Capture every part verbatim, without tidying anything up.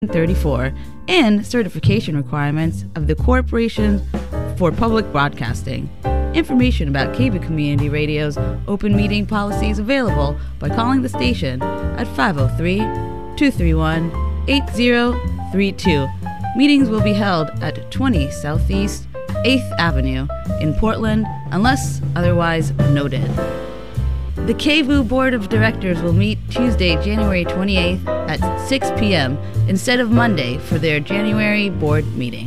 thirty-four and certification requirements of the Corporation for Public Broadcasting. Information about K B O Community Radio's open meeting policy is available by calling the station at five oh three, two three one, eight oh three two. Meetings will be held at twenty Southeast eighth Avenue in Portland unless otherwise noted. The K V O Board of Directors will meet Tuesday, January twenty-eighth at six p.m. instead of Monday for their January board meeting.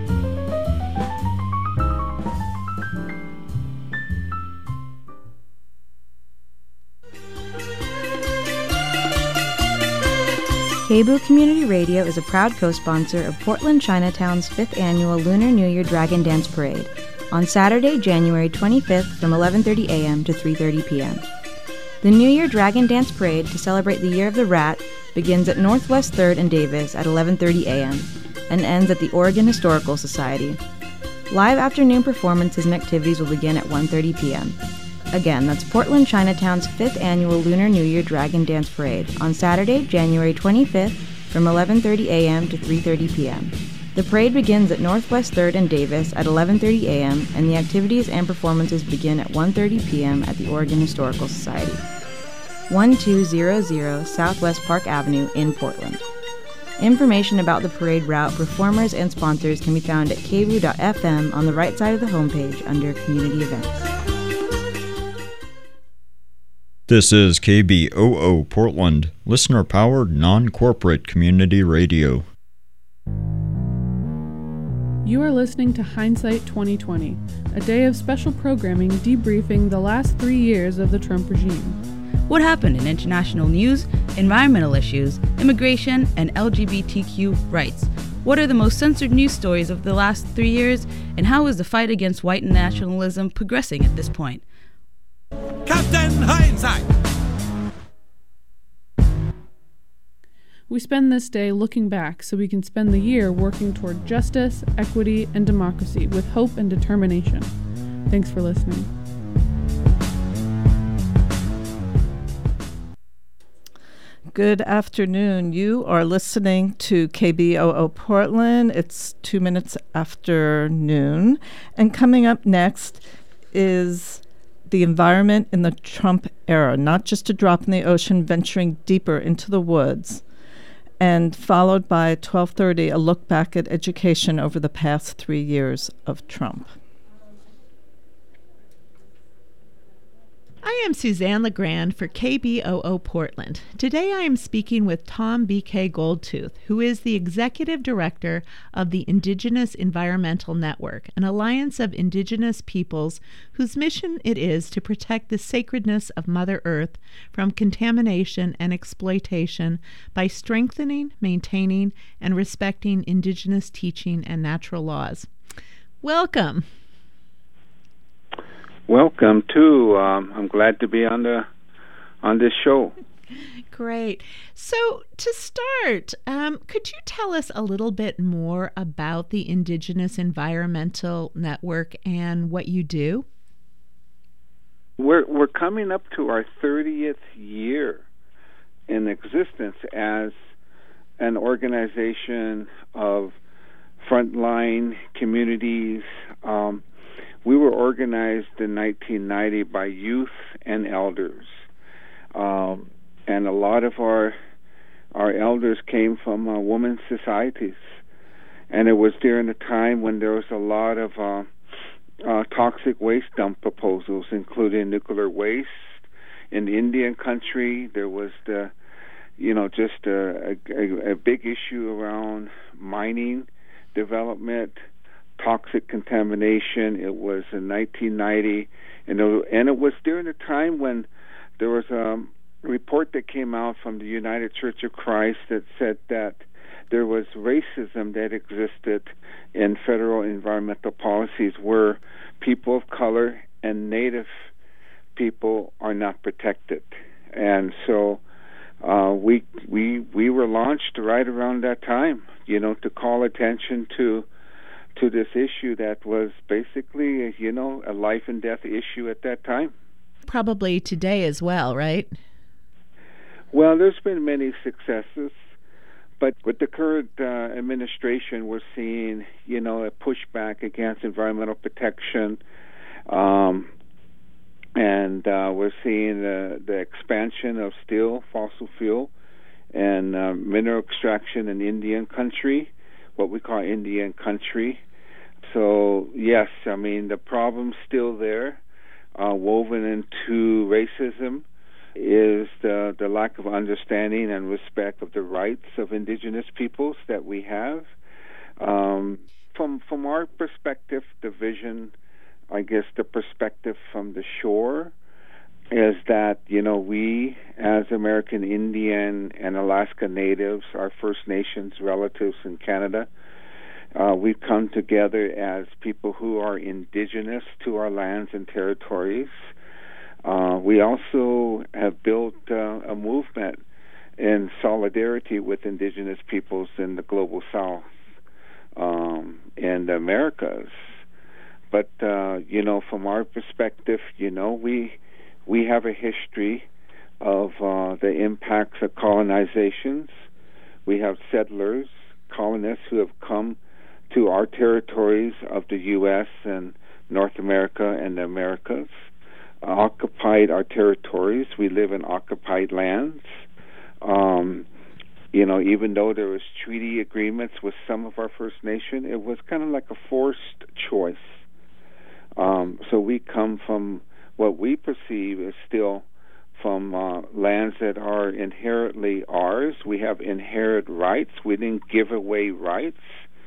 K B O Community Radio is a proud co-sponsor of Portland Chinatown's fifth Annual Lunar New Year Dragon Dance Parade on Saturday, January twenty-fifth from eleven thirty a.m. to three thirty p.m. The New Year Dragon Dance Parade to celebrate the Year of the Rat begins at Northwest third and Davis at eleven thirty a.m. and ends at the Oregon Historical Society. Live afternoon performances and activities will begin at one thirty p.m. Again, that's Portland Chinatown's fifth Annual Lunar New Year Dragon Dance Parade on Saturday, January twenty-fifth from eleven thirty a.m. to three thirty p.m. The parade begins at Northwest third and Davis at eleven thirty a.m. and the activities and performances begin at one thirty p.m. at the Oregon Historical Society, twelve hundred Southwest Park Avenue in Portland. Information about the parade route, performers, and sponsors can be found at k v o dot f m on the right side of the homepage under Community Events. This is K B O O Portland, listener-powered, non-corporate community radio. You are listening to Hindsight twenty twenty, a day of special programming debriefing the last three years of the Trump regime. What happened in international news, environmental issues, immigration, and L G B T Q rights? What are the most censored news stories of the last three years, and how is the fight against white nationalism progressing at this point? Captain Hindsight! We spend this day looking back so we can spend the year working toward justice, equity, and democracy with hope and determination. Thanks for listening. Good afternoon. You are listening to K B O O Portland. It's two minutes after noon. And coming up next is the environment in the Trump era, not just a drop in the ocean, venturing deeper into the woods. And followed by twelve thirty, a look back at education over the past three years of Trump. I am Suzanne LeGrand for K B O O Portland. Today I am speaking with Tom B K Goldtooth, who is the Executive Director of the Indigenous Environmental Network, an alliance of indigenous peoples whose mission it is to protect the sacredness of Mother Earth from contamination and exploitation by strengthening, maintaining, and respecting indigenous teaching and natural laws. Welcome. Welcome too. Um, I'm glad to be on the on this show. Great. So to start, um, could you tell us a little bit more about the Indigenous Environmental Network and what you do? We're we're coming up to our thirtieth year in existence as an organization of frontline communities. Um, We were organized in nineteen ninety by youth and elders, um, and a lot of our our elders came from uh, women's societies, and it was during a time when there was a lot of uh, uh, toxic waste dump proposals, including nuclear waste in Indian country. There was the, you know, just a, a, a big issue around mining development, toxic contamination. It was in nineteen ninety, and it, and it was during a time when there was a report that came out from the United Church of Christ that said that there was racism that existed in federal environmental policies where people of color and Native people are not protected. And so uh, we we we were launched right around that time, you know, to call attention to to this issue that was basically, you know, a life and death issue at that time. Probably today as well, right? Well, there's been many successes, But with the current uh, administration, we're seeing, you know, a pushback against environmental protection, um, and uh, we're seeing the, the expansion of steel, fossil fuel, and uh, mineral extraction in Indian country, what we call Indian country. So, yes, I mean, the problem's still there, uh, woven into racism is the, the lack of understanding and respect of the rights of indigenous peoples that we have. Um, from from our perspective, the vision, I guess the perspective from the shore is that, you know, we as American Indian and Alaska Natives, our First Nations relatives in Canada, uh, we've come together as people who are indigenous to our lands and territories. Uh, we also have built uh, a movement in solidarity with indigenous peoples in the global south um, and the Americas. But, uh, you know, from our perspective, you know, we we have a history of uh, the impacts of colonizations. We have settlers, colonists who have come to our territories of the U S and North America and the Americas. Occupied our territories. We live in occupied lands. Um, you know, even though there was treaty agreements with some of our First Nation, it was kind of like a forced choice. Um, so we come from what we perceive as still from uh, lands that are inherently ours. We have inherent rights. We didn't give away rights.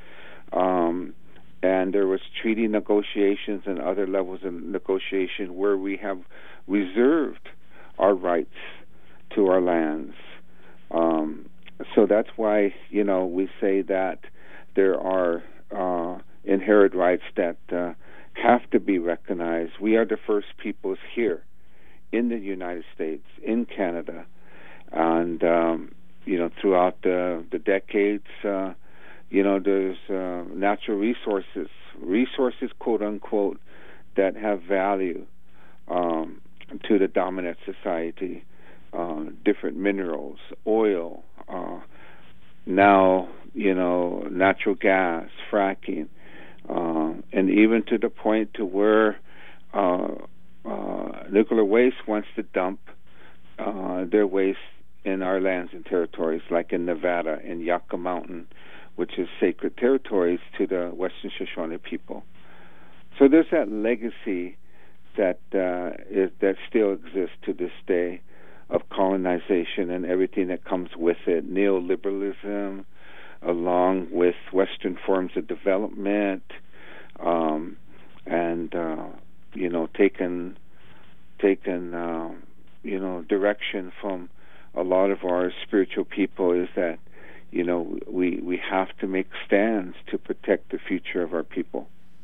Um, And there was treaty negotiations and other levels of negotiation where we have reserved our rights to our lands. Um, so that's why, you know, we say that there are uh, inherent rights that uh, have to be recognized. We are the first peoples here in the United States, in Canada, and, um, you know, throughout the, the decades, uh, you know, there's uh, natural resources, resources, quote unquote, that have value um, to the dominant society. Uh, different minerals, oil, uh, now, you know, natural gas, fracking, uh, and even to the point to where uh, uh, nuclear waste wants to dump uh, their waste in our lands and territories, like in Nevada, in Yucca Mountain, which is sacred territories to the Western Shoshone people. So there's that legacy that uh, is, that still exists to this day of colonization and everything that comes with it, neoliberalism, along with Western forms of development, um, and uh, you know, taken taken uh, you know direction from a lot of our spiritual people is that, you know, we we have to make stands to protect the future of our people.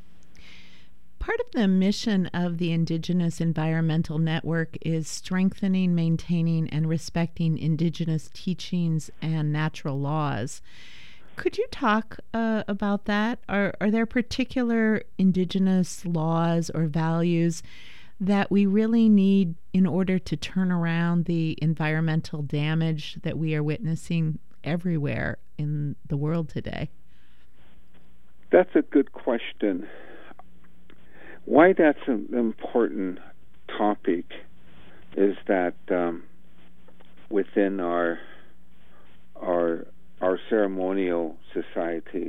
Part of the mission of the Indigenous Environmental Network is strengthening, maintaining, and respecting Indigenous teachings and natural laws. Could you talk uh, about that? Are, are there particular Indigenous laws or values that we really need in order to turn around the environmental damage that we are witnessing everywhere in the world today? That's a good question. Why that's an important topic is that um, within our our our ceremonial societies,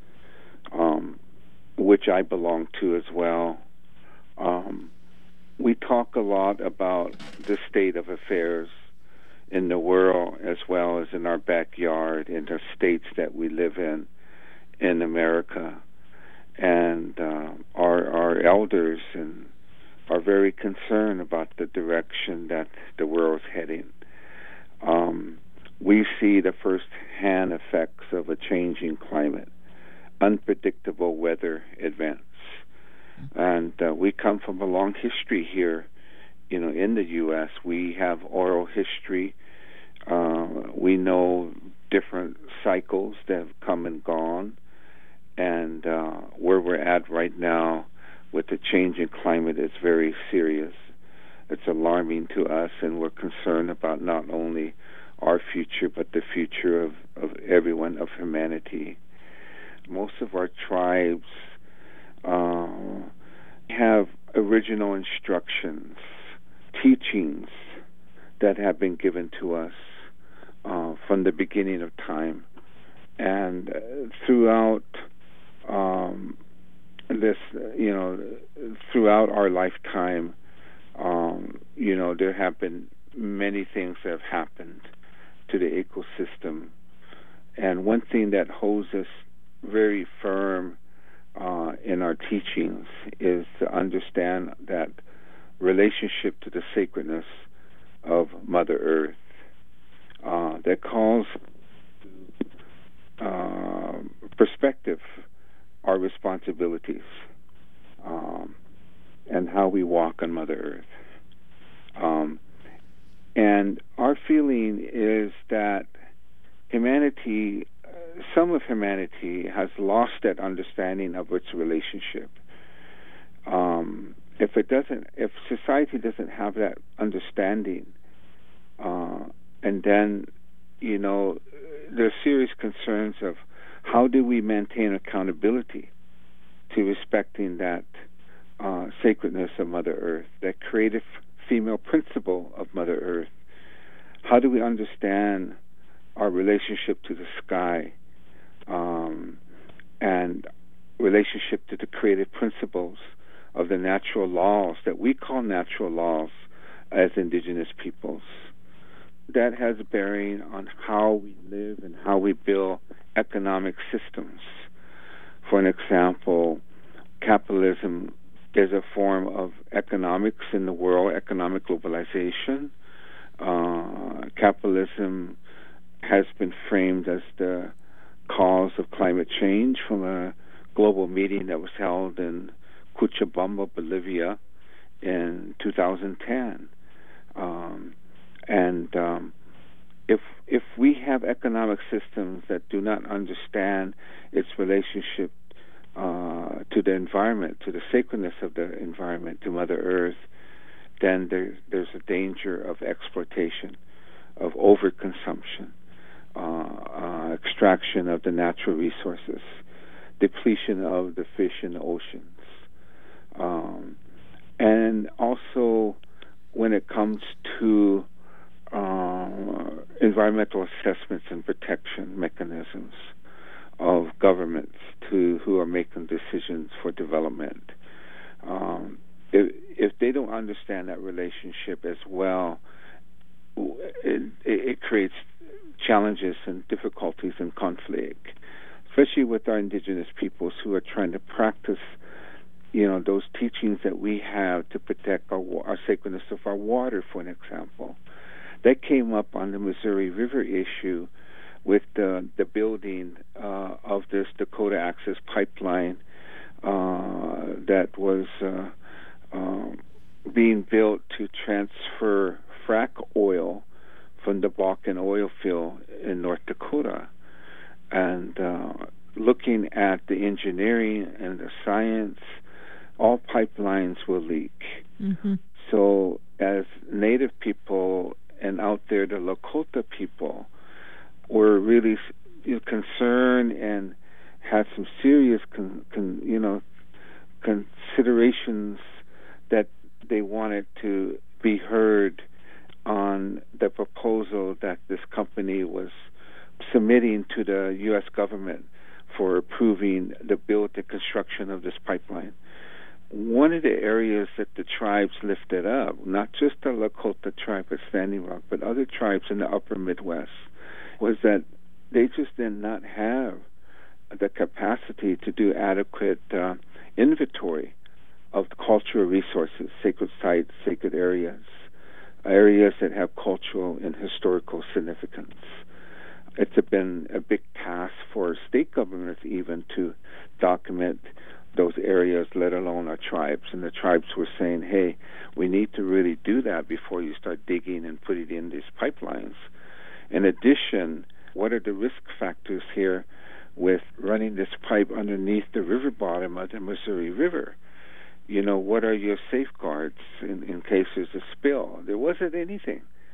um, which I belong to as well, um, we talk a lot about the state of affairs in the world as well as in our backyard, in the states that we live in, in America. And uh, our our elders and are very concerned about the direction that the world's heading. Um, we see the first-hand effects of a changing climate, unpredictable weather events, and uh, we come from a long history here. You know, in the U S, we have oral history. Uh, we know different cycles that have come and gone. And uh, where we're at right now with the changing climate is very serious. It's alarming to us, and we're concerned about not only our future, but the future of, of everyone, of humanity. Most of our tribes uh, have original instructions, teachings that have been given to us uh, from the beginning of time. And uh, throughout um, this, you know, throughout our lifetime, um, you know, there have been many things that have happened to the ecosystem. And one thing that holds us very firm uh, in our teachings is to understand that relationship to the sacredness of Mother Earth uh, that calls uh, perspective our responsibilities um, and how we walk on Mother Earth. Um, and our feeling is that humanity, uh, some of humanity has lost that understanding of its relationship. Um, if it doesn't, if society doesn't have that understanding, uh, and then, you know, there's serious concerns of how do we maintain accountability to respecting that uh, sacredness of Mother Earth, that creative female principle of Mother Earth. How do we understand our relationship to the sky um, and relationship to the creative principles of the natural laws that we call natural laws as indigenous peoples? That has a bearing on how we live and how we build economic systems. For an example, capitalism is a form of economics in the world, economic globalization. Uh, capitalism has been framed as the cause of climate change from a global meeting that was held in Cochabamba, Bolivia in two thousand ten. Um, and um, if if we have economic systems that do not understand its relationship uh, to the environment, to the sacredness of the environment, to Mother Earth, then there, there's a danger of exploitation, of overconsumption, uh, uh, extraction of the natural resources, depletion of the fish in the oceans. Um, and also, when it comes to uh, environmental assessments and protection mechanisms of governments to who are making decisions for development, um, if, if they don't understand that relationship as well, it, it creates challenges and difficulties and conflict, especially with our indigenous peoples who are trying to practice, you know, those teachings that we have to protect our, our sacredness of our water, for an example. That came up on the Missouri River issue with the, the building uh, of this Dakota Access Pipeline uh, that was uh, uh, being built to transfer frack oil from the Bakken oil field in North Dakota. And uh, looking at the engineering and the science, all pipelines will leak. Mm-hmm. So as Native people and out there, the Lakota people were really, you know, concerned and had some serious, con, con, you know, considerations that they wanted to be heard on the proposal that this company was submitting to the U S government for approving the build, the construction of this pipeline. One of the areas that the tribes lifted up, not just the Lakota tribe at Standing Rock, but other tribes in the upper Midwest, was that they just did not have the capacity to do adequate uh, inventory of cultural resources, sacred sites, sacred areas, areas that have cultural and historical significance. It's been a big task for state governments even to document those areas, let alone our tribes. And the tribes were saying, hey, we need to really do that before you start digging and putting in these pipelines. In addition, what are the risk factors here with running this pipe underneath the river bottom of the Missouri River? You know, what are your safeguards in, in case there's a spill? There wasn't anything.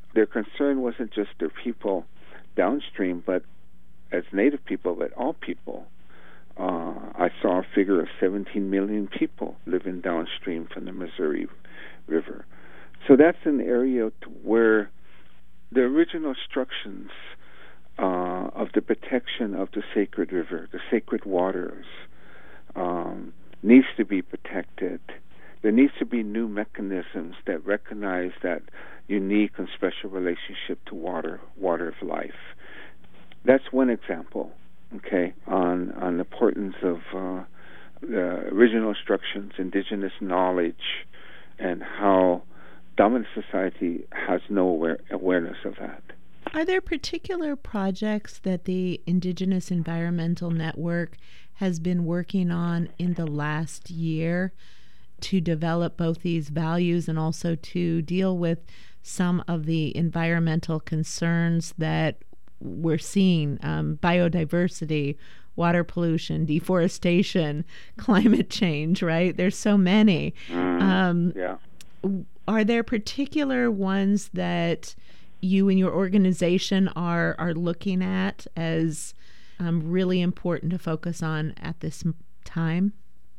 their concern wasn't just their people downstream, but as Native people, but all people. Uh, I saw a figure of seventeen million people living downstream from the Missouri River. So that's an area to where the original instructions uh, of the protection of the sacred river, the sacred waters, um, needs to be protected. There needs to be new mechanisms that recognize that unique and special relationship to water, water of life. That's one example, okay, on, on the importance of uh, the original instructions, indigenous knowledge, and how dominant society has no aware, awareness of that. Are there particular projects that the Indigenous Environmental Network has been working on in the last year to develop both these values and also to deal with some of the environmental concerns that we're seeing, um, biodiversity, water pollution, deforestation, climate change, right? There's so many. Mm, um, yeah. Are there particular ones that you and your organization are, are looking at as um, really important to focus on at this time?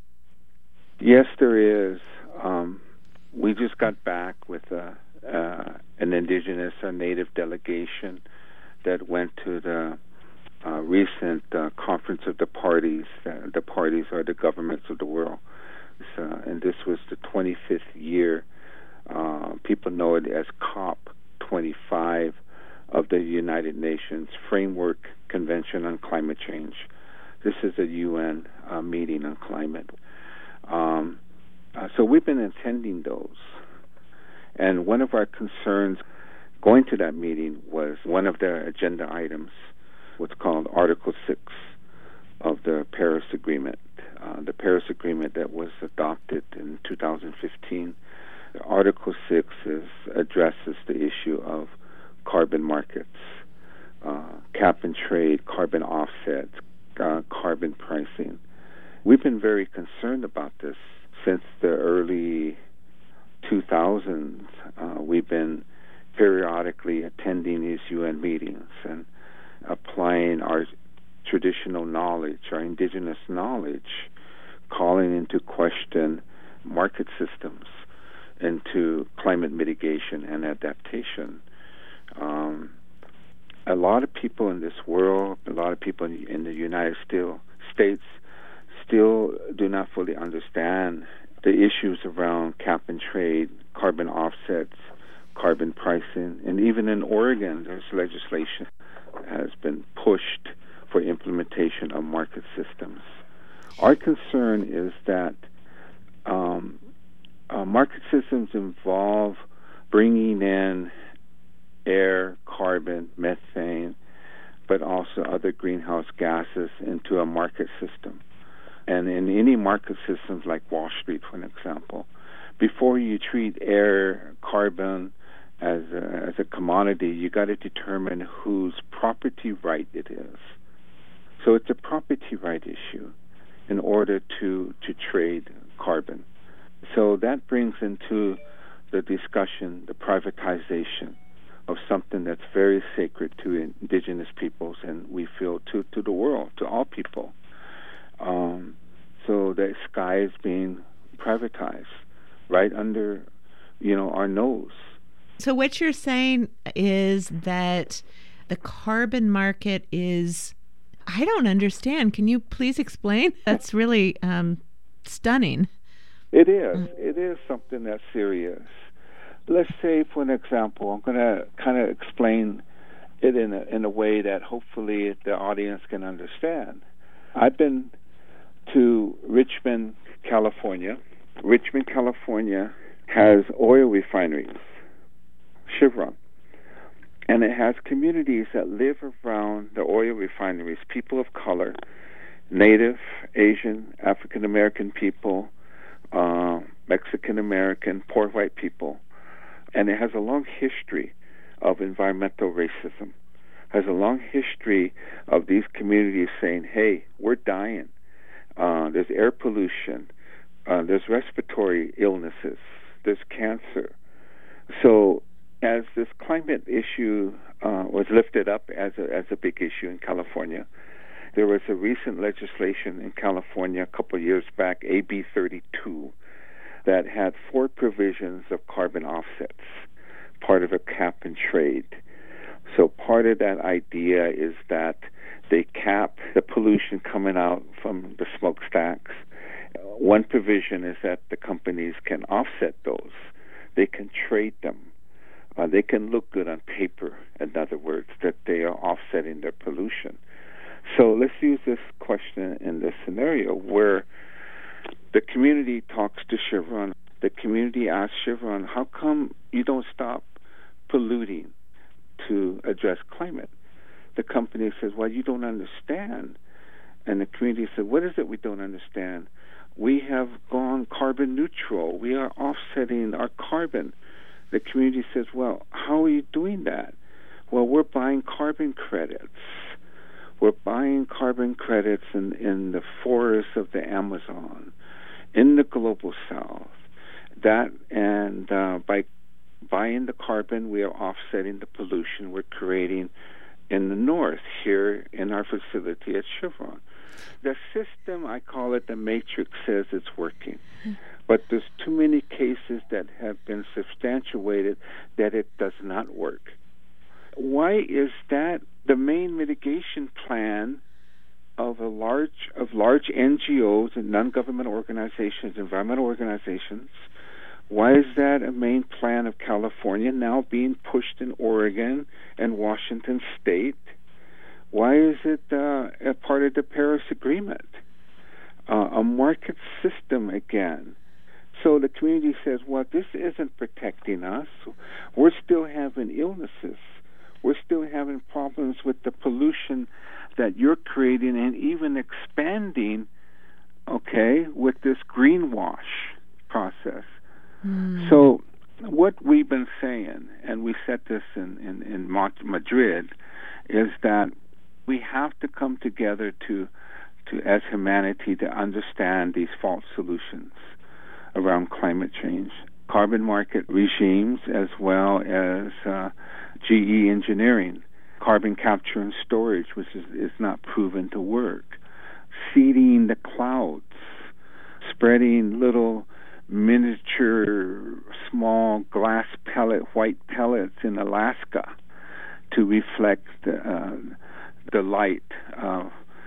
Yes, there is. Um, we just got back with a, uh, an indigenous or native delegation that went to the uh, recent uh, conference of the parties. Uh, the parties are the governments of the world. So, and this was the twenty-fifth year. Uh, people know it as COP twenty-five of the United Nations Framework Convention on Climate Change. This is a U N uh, meeting on climate. Um, uh, so we've been attending those. And one of our concerns going to that meeting was one of the agenda items, what's called Article six of the Paris Agreement. Uh, the Paris Agreement that was adopted in two thousand fifteen. Article six is, addresses the issue of carbon markets, uh, cap and trade, carbon offsets, uh, carbon pricing. We've been very concerned about this since the early two thousands. Uh, we've been periodically attending these U N meetings and applying our traditional knowledge, our indigenous knowledge, calling into question market systems, into climate mitigation and adaptation. Um, a lot of people in this world, a lot of people in, in the United States still do not fully understand the issues around cap and trade, carbon offsets, carbon pricing, and even in Oregon, there's legislation that has been pushed for implementation of market systems. Our concern is that um, uh, market systems involve bringing in air, carbon, methane, but also other greenhouse gases into a market system. And in any market systems like Wall Street, for an example, before you treat air, carbon as a, as a commodity, you got to determine whose property right it is. So it's a property right issue in order to, to trade carbon. So that brings into the discussion the privatization of something that's very sacred to indigenous peoples, and we feel to, to the world, to all people. Um, so the sky is being privatized right under, you know, our nose. So what you're saying is that the carbon market is, I don't understand. Can you please explain? That's really um, stunning. It is. It is something that's serious. Let's say, for an example, I'm going to kind of explain it in a, in a way that hopefully the audience can understand. I've been to Richmond, California. Richmond, California has oil refineries, Chevron, and it has communities that live around the oil refineries, people of color, Native, Asian, African American people, uh, Mexican American, poor white people. And it has a long history of environmental racism, has a long history of these communities saying, hey, we're dying. Uh, there's air pollution. Uh, there's respiratory illnesses. There's cancer. So as this climate issue uh, was lifted up as a, as a big issue in California, there was a recent legislation in California a couple of years back, A B thirty-two, that had four provisions of carbon offsets, part of a cap and trade. So part of that idea is that they cap the pollution coming out from the smokestacks. One provision is that the companies can offset those. They can trade them. Uh, they can look good on paper, in other words, that they are offsetting their pollution. So let's use this question in this scenario where the community talks to Chevron. The community asks Chevron, how come you don't stop polluting to address climate? The company says, well, you don't understand. And the community said, what is it we don't understand? We have gone carbon neutral. We are offsetting our carbon. The community says, well, how are you doing that? Well, we're buying carbon credits. We're buying carbon credits in, in the forests of the Amazon, in the global south. That and uh, by buying the carbon, we are offsetting the pollution we're creating in the north here in our facility at Chevron. The system, I call it the matrix, says it's working. But there's too many cases that have been substantiated that it does not work. Why is that? The main mitigation plan of a large of large N G Os and non-governmental organizations, environmental organizations, why is that a main plan of California now being pushed in Oregon and Washington State? Why is it uh, a part of the Paris Agreement? Uh, a market system again. So the community says, well, this isn't protecting us. We're still having illnesses. We're still having problems with the pollution that you're creating and even expanding, okay, with this greenwash process. Mm. So what we've been saying, and we said this in, in, in Madrid, is that we have to come together to, to, as humanity, to understand these false solutions around climate change, carbon market regimes, as well as uh, G E engineering, carbon capture and storage, which is, is not proven to work, seeding the clouds, spreading little miniature, small glass pellet, white pellets in Alaska to reflect the, uh, the light. Uh,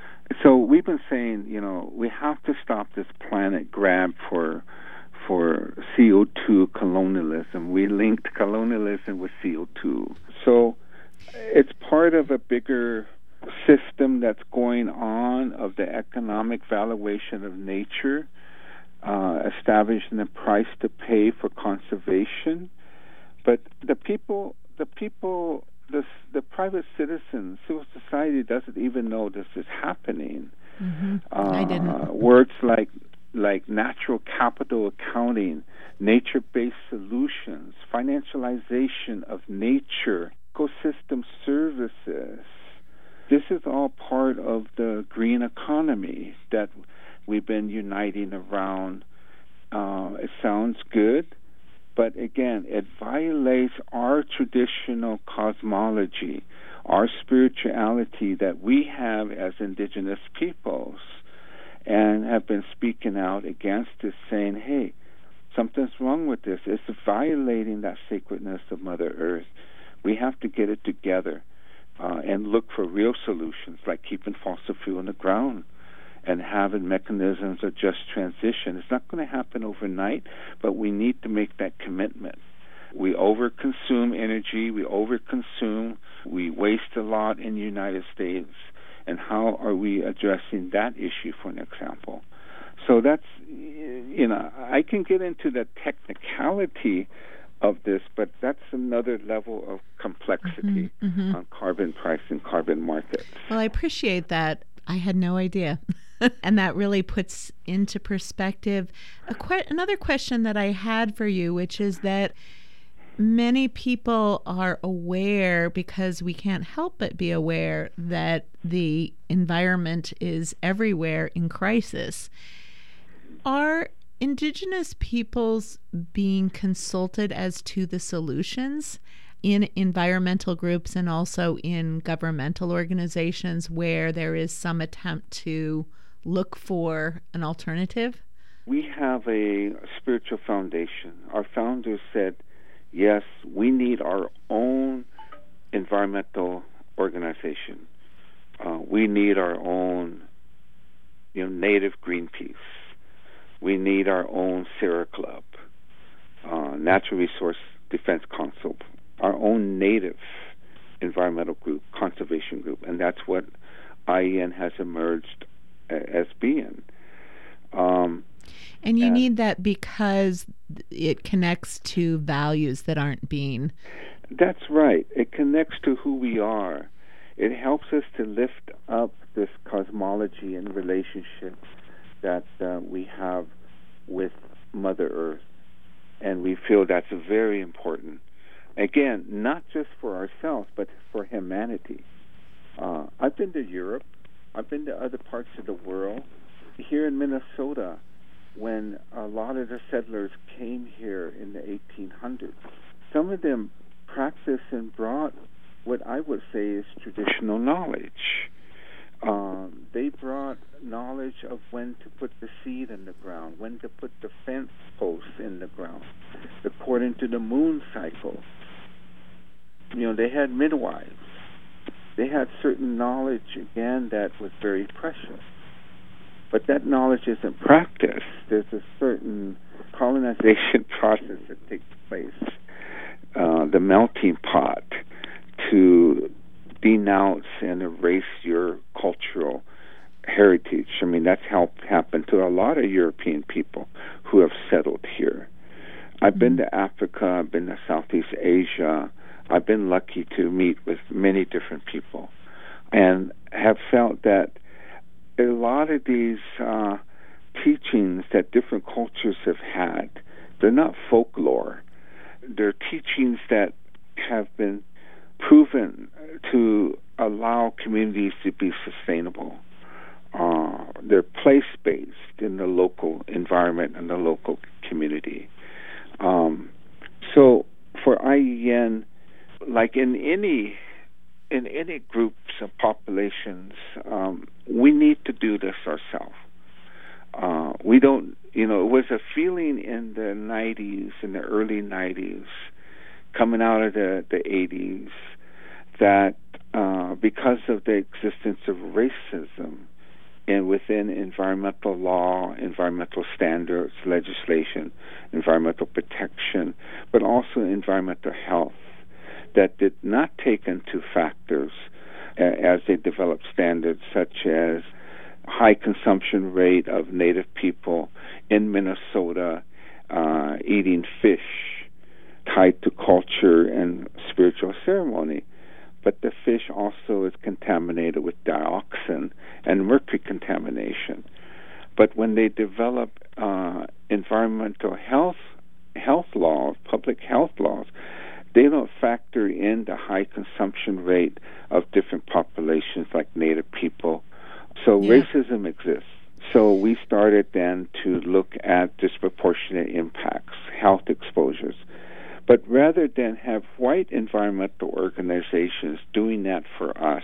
so we've been saying, you know, we have to stop this planet grab for for C O two colonialism. We linked colonialism with C O two. So it's part of a bigger system that's going on of the economic valuation of nature, uh, establishing a price to pay for conservation. But the people, the people, the, the private citizens, civil society doesn't even know this is happening. Mm-hmm. Uh, I didn't. Words like like natural capital accounting, nature-based solutions, financialization of nature, ecosystem services. This is all part of the green economy that we've been uniting around. Uh, it sounds good, but again, it violates our traditional cosmology, our spirituality that we have as indigenous peoples, and have been speaking out against this, saying, hey, something's wrong with this. It's violating that sacredness of Mother Earth. We have to get it together uh, and look for real solutions, like keeping fossil fuel in the ground and having mechanisms of just transition. It's not going to happen overnight, but we need to make that commitment. We overconsume energy, we overconsume, we waste a lot in the United States. And how are we addressing that issue, for an example? So that's, you know, I can get into the technicality of this, but that's another level of complexity mm-hmm, mm-hmm. on carbon price and carbon markets. Well, I appreciate that. I had no idea. And that really puts into perspective a que- another question that I had for you, which is that many people are aware, because we can't help but be aware, that the environment is everywhere in crisis. Are Indigenous peoples being consulted as to the solutions? in environmental groups and also in governmental organizations where there is some attempt to look for an alternative? We have a spiritual foundation. Our founders said, yes, we need our own environmental organization. Uh, we need our own, you know, Native Greenpeace. We need our own Sierra Club, uh, Natural Resource Defense Council, our own native environmental group, conservation group, and that's what I E N has emerged as being. Um, and you and need that because it connects to values that aren't being... That's right. It connects to who we are. It helps us to lift up this cosmology and relationship that uh, we have with Mother Earth. And we feel that's very important. Again, not just for ourselves, but for humanity. Uh, I've been to Europe. I've been to other parts of the world. Here in Minnesota, when a lot of the settlers came here in the eighteen hundreds, some of them practiced and brought what I would say is traditional knowledge. Um, they brought knowledge of when to put the seed in the ground, when to put the fence posts in the ground, according to the moon cycle. You know, they had midwives. They had certain knowledge, again, that was very precious. But that knowledge isn't practiced. There's a certain colonization process that takes place, uh, the melting pot, to denounce and erase your cultural heritage. I mean, that's helped happen to a lot of European people who have settled here. I've been to Africa, I've been to Southeast Asia. I've been lucky to meet with many different people and have felt that a lot of these uh, teachings that different cultures have had, they're not folklore. They're teachings that have been proven to allow communities to be sustainable. Uh, they're place-based in the local environment and the local community. Um, so for I E N, like in any in any groups of populations, um, we need to do this ourselves. Uh, we don't, you know, it was a feeling in the nineties, in the early nineties, coming out of the, the eighties, that uh, because of the existence of racism and within environmental law, environmental standards, legislation, environmental protection, but also environmental health, that did not take into factors uh, as they developed standards such as high consumption rate of Native people in Minnesota uh, eating fish tied to culture and spiritual ceremony. But the fish also is contaminated with dioxin and mercury contamination. But when they develop uh, environmental health health laws, public health laws, they don't factor in the high consumption rate of different populations like Native people. So yeah. Racism exists. So we started then to look at disproportionate impacts, health exposures. But rather than have white environmental organizations doing that for us,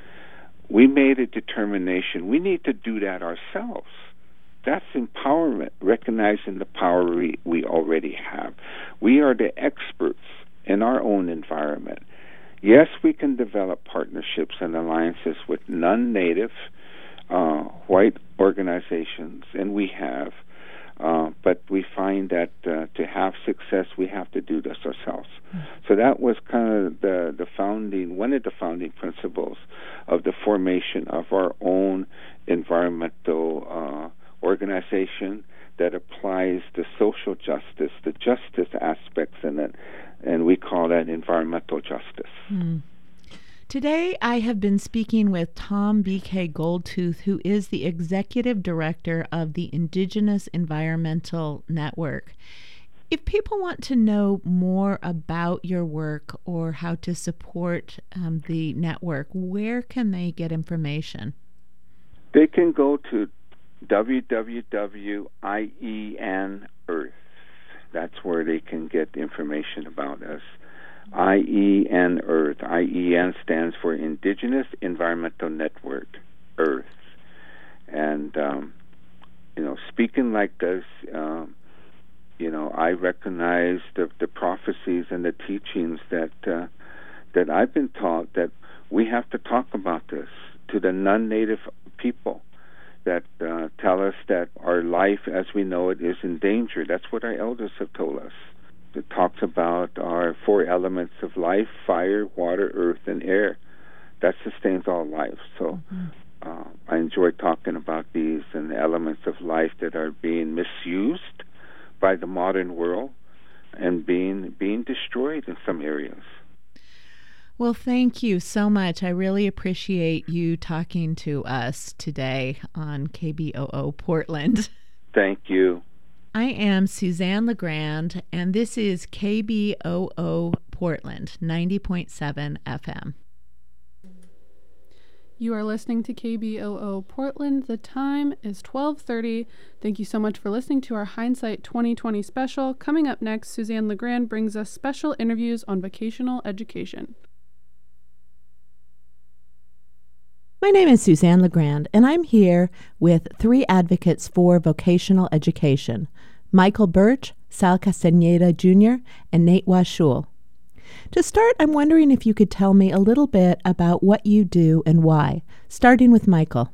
we made a determination we need to do that ourselves. That's empowerment, recognizing the power we, we already have. We are the experts in our own environment. Yes, we can develop partnerships and alliances with non-native uh, white organizations, and we have. Uh, but we find that uh, to have success, we have to do this ourselves. Mm. So that was kind of the, the founding, one of the founding principles of the formation of our own environmental uh, organization that applies the social justice, the justice aspects in it, and we call that environmental justice. Mm. Today, I have been speaking with Tom B K Goldtooth, who is the Executive Director of the Indigenous Environmental Network. If people want to know more about your work or how to support um, the network, where can they get information? They can go to w w w dot I E N Earth. That's where they can get information about us. I E N Earth. I E N stands for Indigenous Environmental Network, Earth. And, um, you know, speaking like this, um, you know, I recognize the, the prophecies and the teachings that uh, that I've been taught, that we have to talk about this to the non-native people that uh, tell us that our life as we know it is in danger. That's what our elders have told us. It talks about our four elements of life: fire, water, earth, and air. That sustains all life. So mm-hmm. uh, I enjoy talking about these and the elements of life that are being misused by the modern world and being being destroyed in some areas. Well, thank you so much. I really appreciate you talking to us today on K B O O Portland. Thank you. I am Suzanne LeGrand, and this is K B O O Portland, ninety point seven F M. You are listening to K B O O Portland. The time is twelve thirty. Thank you so much for listening to our Hindsight twenty twenty special. Coming up next, Suzanne LeGrand brings us special interviews on vocational education. My name is Suzanne LeGrand, and I'm here with three advocates for vocational education: Michael Birch, Sal Castaneda Junior, and Nate Washul. To start, I'm wondering if you could tell me a little bit about what you do and why, starting with Michael.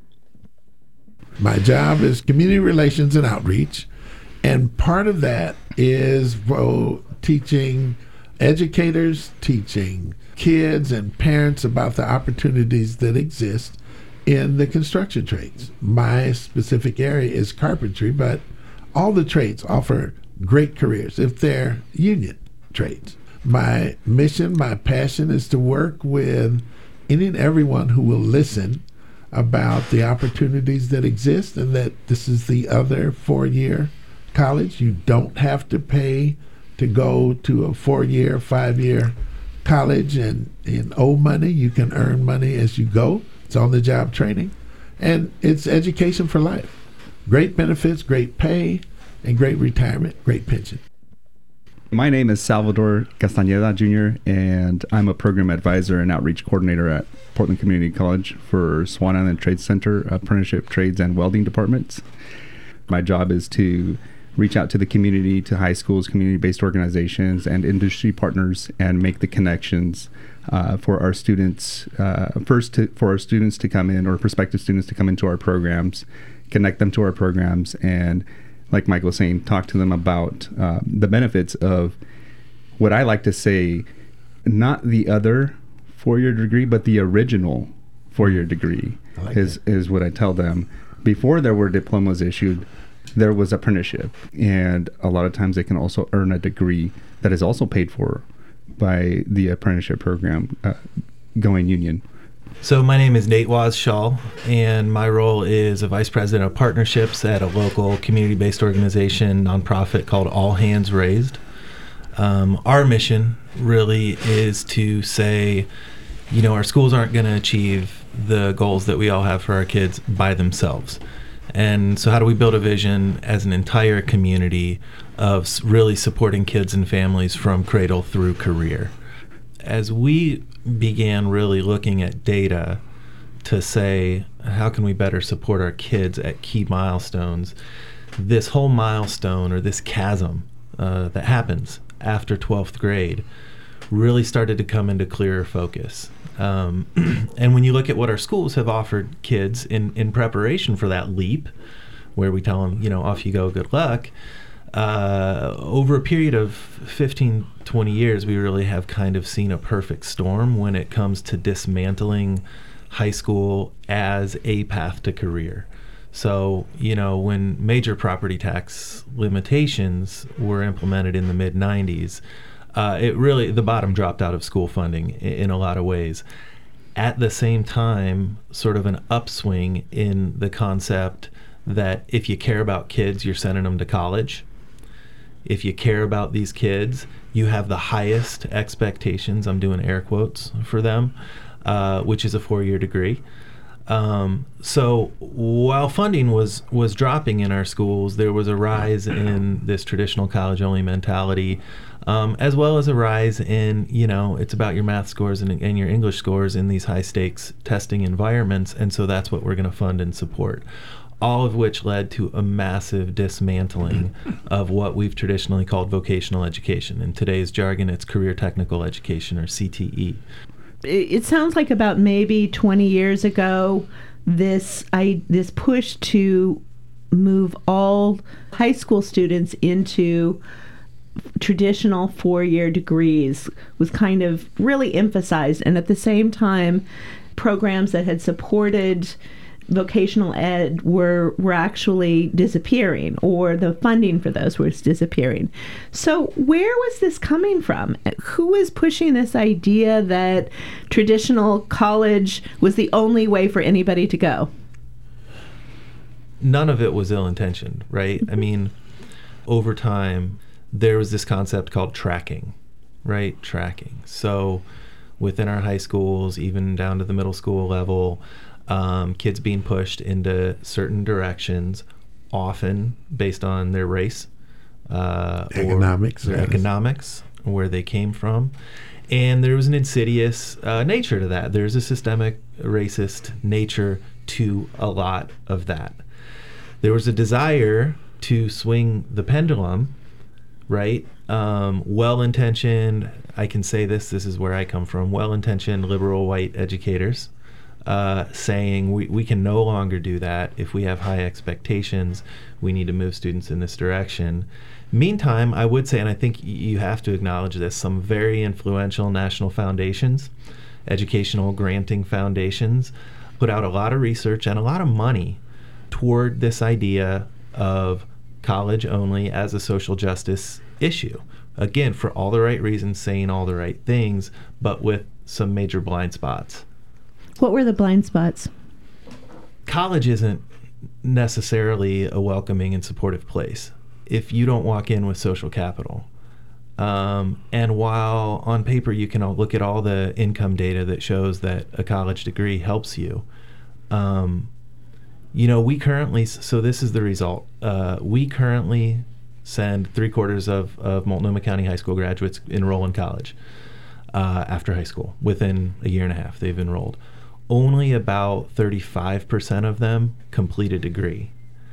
My job is community relations and outreach, and part of that is well, teaching educators, teaching kids and parents about the opportunities that exist in the construction trades. My specific area is carpentry, but all the trades offer great careers if they're union trades. My mission, my passion is to work with any and everyone who will listen about the opportunities that exist, and that this is the other four-year college. You don't have to pay to go to a four-year, five-year college and, and owe money. You can earn money as you go. It's on-the-job training. And it's education for life. Great benefits, great pay, and great retirement, great pension. My name is Salvador Castaneda Junior, and I'm a program advisor and outreach coordinator at Portland Community College for Swan Island Trade Center, apprenticeship, trades, and welding departments. My job is to reach out to the community, to high schools, community-based organizations, and industry partners, and make the connections uh, for our students, uh, first to, for our students to come in, or prospective students to come into our programs, connect them to our programs, and like Mike was saying, talk to them about uh, the benefits of what I like to say, not the other four-year degree, but the original four-year degree like is, is what I tell them. Before there were diplomas issued, there was apprenticeship, and a lot of times they can also earn a degree that is also paid for by the apprenticeship program uh, going union. So my name is Nate Washul, and my role is a vice president of partnerships at a local community-based organization, nonprofit called All Hands Raised. Um, our mission really is to say, you know, our schools aren't going to achieve the goals that we all have for our kids by themselves. And so how do we build a vision as an entire community of really supporting kids and families from cradle through career? As we began really looking at data to say, how can we better support our kids at key milestones, this whole milestone, or this chasm uh, that happens after twelfth grade, really started to come into clearer focus. Um, and when you look at what our schools have offered kids in, in preparation for that leap, where we tell them, you know, off you go, good luck, uh, over a period of fifteen, twenty years, we really have kind of seen a perfect storm when it comes to dismantling high school as a path to career. So, you know, when major property tax limitations were implemented in the mid nineties, Uh, it really, the bottom dropped out of school funding in, in a lot of ways. At the same time, sort of an upswing in the concept that if you care about kids, you're sending them to college. If you care about these kids, you have the highest expectations, I'm doing air quotes for them, uh, which is a four-year degree. Um, so while funding was, was dropping in our schools, there was a rise in this traditional college-only mentality, um, as well as a rise in, you know, it's about your math scores and, and your English scores in these high-stakes testing environments, and so that's what we're going to fund and support. All of which led to a massive dismantling of what we've traditionally called vocational education. In today's jargon, it's career technical education, or C T E. It sounds like about maybe twenty years ago, this I this push to move all high school students into traditional four-year degrees was kind of really emphasized, and at the same time, programs that had supported vocational ed were were actually disappearing, or the funding for those was disappearing. So where was this coming from? Who was pushing this idea that traditional college was the only way for anybody to go? None of it was ill-intentioned, right? I mean, over time, there was this concept called tracking, right? Tracking. So within our high schools, even down to the middle school level, Um, kids being pushed into certain directions, often based on their race, uh, economics, or their yes. economics, where they came from, and there was an insidious uh, nature to that. There's a systemic racist nature to a lot of that. There was a desire to swing the pendulum, right? Um, well-intentioned. I can say this. This is where I come from. Well-intentioned liberal white educators. Uh, saying we, we can no longer do that. If we have high expectations, we need to move students in this direction. Meantime, I would say, and I think you have to acknowledge this, some very influential national foundations, educational granting foundations, put out a lot of research and a lot of money toward this idea of college only as a social justice issue. Again, for all the right reasons, saying all the right things, but with some major blind spots. What were the blind spots? College isn't necessarily a welcoming and supportive place if you don't walk in with social capital. Um, and while on paper you can all look at all the income data that shows that a college degree helps you, um, you know, we currently, so this is the result. Uh, we currently send three quarters of, of Multnomah County High School graduates enroll in college uh, after high school. Within a year and a half, they've enrolled. Only about thirty-five percent of them complete a degree.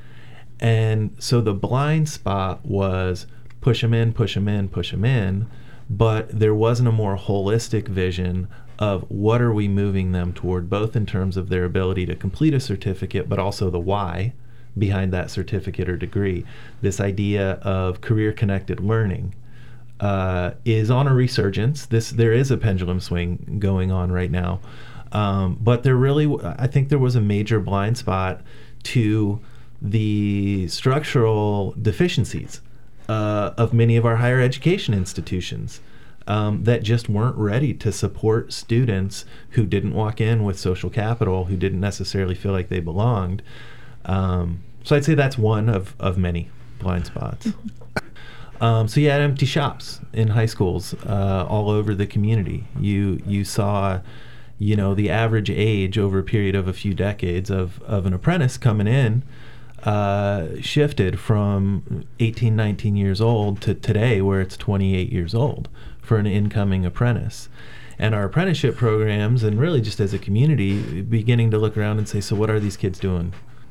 And so the blind spot was push them in, push them in, push them in, but there wasn't a more holistic vision of what are we moving them toward, both in terms of their ability to complete a certificate, but also the why behind that certificate or degree. This idea of career-connected learning uh, is on a resurgence. This there is a pendulum swing going on right now. Um, but there really, I think there was a major blind spot to the structural deficiencies uh, of many of our higher education institutions um, that just weren't ready to support students who didn't walk in with social capital, who didn't necessarily feel like they belonged. Um, so I'd say that's one of, of many blind spots. Um, so you had empty shops in high schools uh, all over the community. You you saw... you know, the average age over a period of a few decades of, of an apprentice coming in uh, shifted from eighteen, nineteen years old to today where it's twenty-eight years old for an incoming apprentice. And our apprenticeship programs, and really just as a community, beginning to look around and say, so what are these kids doing?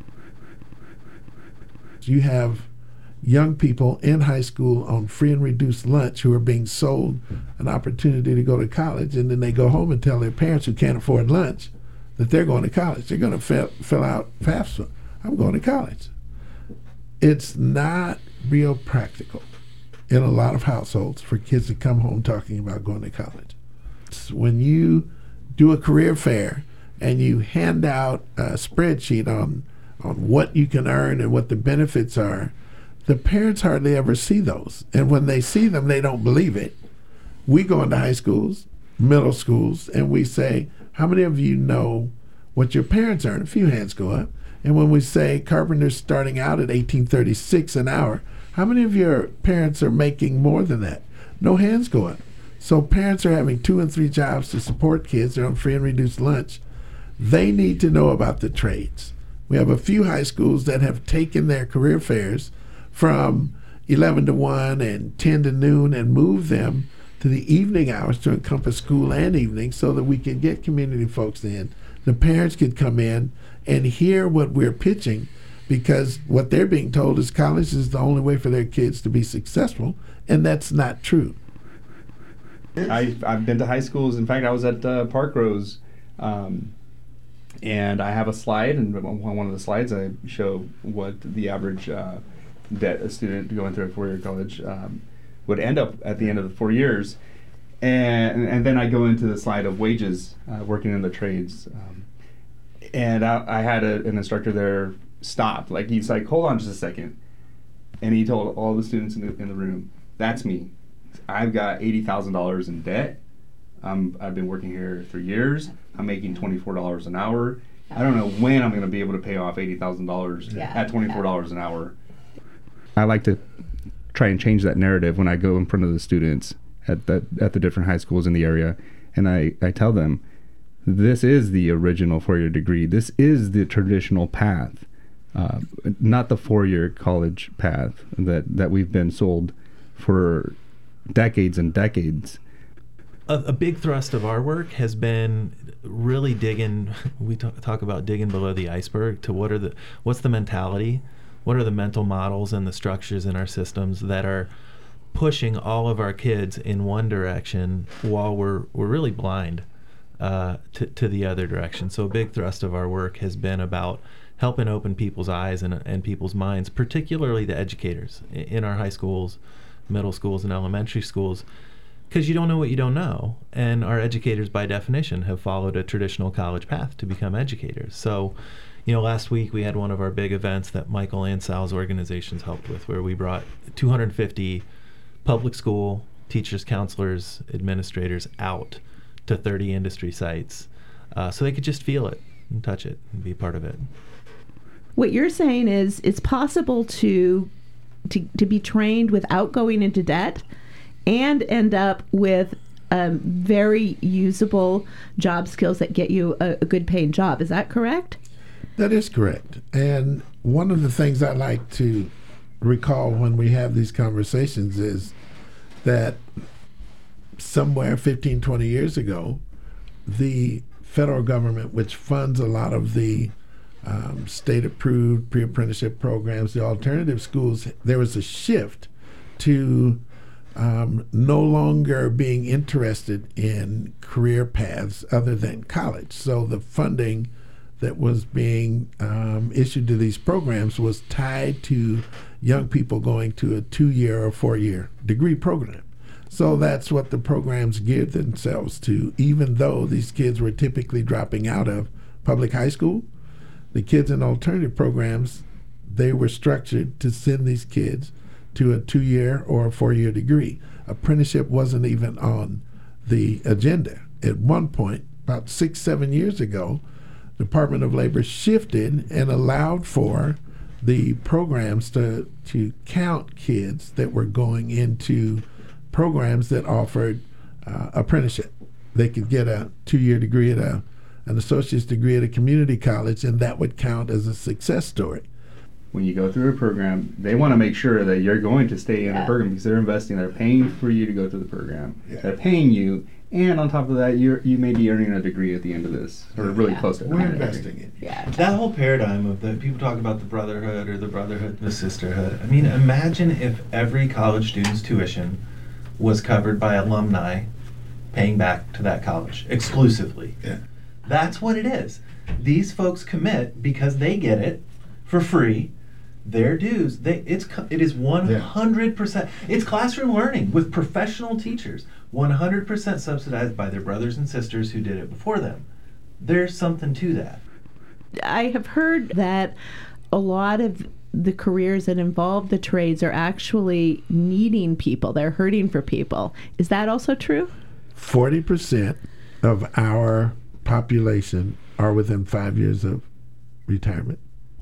You have young people in high school on free and reduced lunch who are being sold an opportunity to go to college, and then they go home and tell their parents who can't afford lunch that they're going to college. They're going to fill, fill out FAFSA. I'm going to college. It's not real practical in a lot of households for kids to come home talking about going to college. It's when you do a career fair and you hand out a spreadsheet on, on what you can earn and what the benefits are, the parents hardly ever see those. And when they see them, they don't believe it. We go into high schools, middle schools, and we say, how many of you know what your parents earn? A few hands go up. And when we say carpenters starting out at eighteen thirty-six an hour, how many of your parents are making more than that? No hands go up. So parents are having two and three jobs to support kids. They're on free and reduced lunch. They need to know about the trades. We have a few high schools that have taken their career fairs from eleven to one and ten to noon and moved them to the evening hours to encompass school and evening so that we can get community folks in. The parents could come in and hear what we're pitching, because what they're being told is college is the only way for their kids to be successful, and that's not true. I, I've been to high schools. In fact, I was at uh, Park Rose, um, and I have a slide, and on one of the slides I show what the average uh, debt a student going through a four-year college um, would end up at the end of the four years. And, and then I go into the slide of wages, uh, working in the trades. Um, and I, I had a, an instructor there stop. Like, he's like, hold on just a second. And he told all the students in the, in the room, that's me. I've got eighty thousand dollars in debt. Um, I've been working here for years. I'm making twenty-four dollars an hour. I don't know when I'm going to be able to pay off eighty thousand dollars yeah. at twenty-four dollars an hour. I like to try and change that narrative when I go in front of the students at the, at the different high schools in the area. And I, I tell them, this is the original four-year degree. This is the traditional path, uh, not the four-year college path that, that we've been sold for decades and decades. A, a big thrust of our work has been really digging, we talk, talk about digging below the iceberg to what are the, what's the mentality, what are the mental models and the structures in our systems that are pushing all of our kids in one direction while we're, we're really blind uh, to, to the other direction. So a big thrust of our work has been about helping open people's eyes and, and people's minds, particularly the educators in our high schools, middle schools, and elementary schools, because you don't know what you don't know. And our educators, by definition, have followed a traditional college path to become educators. So, you know, last week we had one of our big events that Michael and Sal's organizations helped with, where we brought two hundred fifty public school teachers, counselors, administrators out to thirty industry sites uh, so they could just feel it and touch it and be part of it. What you're saying is it's possible to To, to be trained without going into debt and end up with um, very usable job skills that get you a, a good paying job. Is that correct? That is correct. And one of the things I like to recall when we have these conversations is that somewhere fifteen, twenty years ago, the federal government, which funds a lot of the Um, state-approved pre-apprenticeship programs, the alternative schools, there was a shift to um, no longer being interested in career paths other than college. So the funding that was being um, issued to these programs was tied to young people going to a two-year or four-year degree program. So that's what the programs geared themselves to, even though these kids were typically dropping out of public high school. The kids in alternative programs, they were structured to send these kids to a two-year or a four-year degree. Apprenticeship wasn't even on the agenda. At one point, about six, seven years ago, the Department of Labor shifted and allowed for the programs to, to count kids that were going into programs that offered uh, apprenticeship. They could get a two-year degree at a an associate's degree at a community college, and that would count as a success story. When you go through a program, they want to make sure that you're going to stay in yeah. the program because they're investing, they're paying for you to go through the program. Yeah. They're paying you, and on top of that, you're, you may be earning a degree at the end of this, or really yeah. close to it. We're investing in you. Yeah. That whole paradigm of the people talk about the brotherhood or the brotherhood, the sisterhood. I mean, imagine if every college student's tuition was covered by alumni paying back to that college exclusively. Yeah. That's what it is. These folks commit because they get it for free. Their dues. They it's it is one hundred percent. It's classroom learning with professional teachers. one hundred percent subsidized by their brothers and sisters who did it before them. There's something to that. I have heard that a lot of the careers that involve the trades are actually needing people. They're hurting for people. Is that also true? forty percent of our population are within five years of retirement.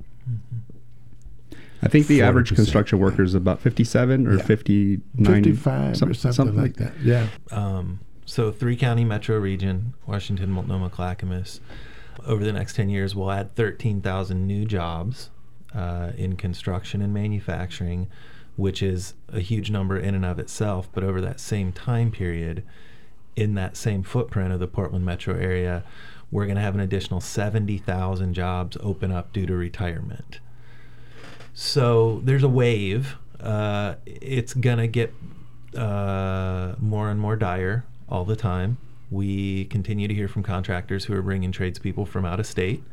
I think the average construction worker is about fifty-seven or yeah. fifty-nine. fifty-five some, or something, something like that. Yeah. Um, so three county metro region, Washington, Multnomah, Clackamas. over the next ten years, we'll add thirteen thousand new jobs uh, in construction and manufacturing, which is a huge number in and of itself. But over that same time period, in that same footprint of the Portland metro area, we're going to have an additional seventy thousand jobs open up due to retirement. So there's a wave. Uh, it's going to get uh, more and more dire all the time. We continue to hear from contractors who are bringing tradespeople from out of state.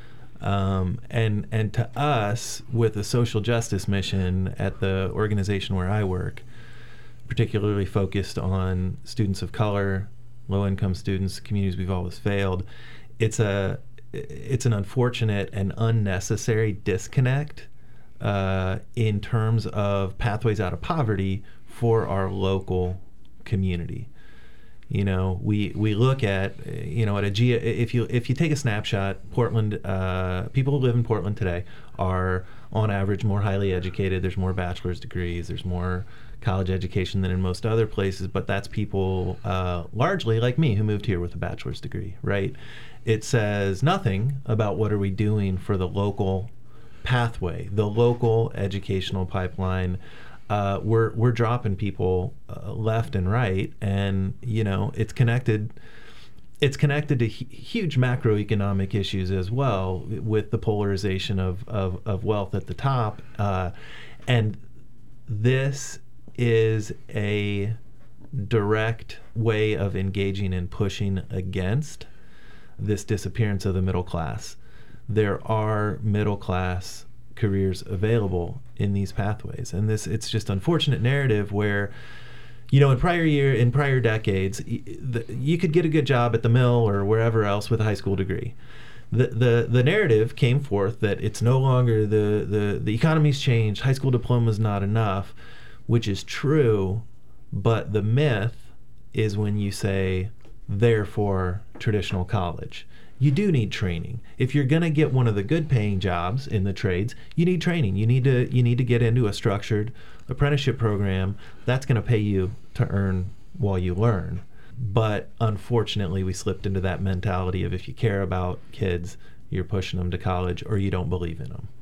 Um, and and to us, with a social justice mission at the organization where I work, particularly focused on students of color, low-income students, communities we've always failed, it's a it's an unfortunate and unnecessary disconnect uh, in terms of pathways out of poverty for our local community. You know, we, we look at, you know, at a G, if you if you take a snapshot, Portland, uh, people who live in Portland today are on average more highly educated. There's more bachelor's degrees. There's more college education than in most other places. But that's people uh, largely like me who moved here with a bachelor's degree, right? It says nothing about what are we doing for the local pathway, the local educational pipeline. Uh, we're we're dropping people uh, left and right, and you know it's connected. It's connected to hu- huge macroeconomic issues as well, with the polarization of of, of wealth at the top, uh, and this is a direct way of engaging and pushing against this disappearance of the middle class. There are middle class careers available in these pathways, and this it's just unfortunate narrative where, you know, in prior year in prior decades, y- the, you could get a good job at the mill or wherever else with a high school degree. The the the narrative came forth that it's no longer the the the economy's changed, high school diploma is not enough, which is true, but the myth is when you say therefore traditional college. You do need training. If you're going to get one of the good paying jobs in the trades, you need training. You need to you need to get into a structured apprenticeship program that's going to pay you to earn while you learn. But unfortunately, we slipped into that mentality of if you care about kids, you're pushing them to college or you don't believe in them.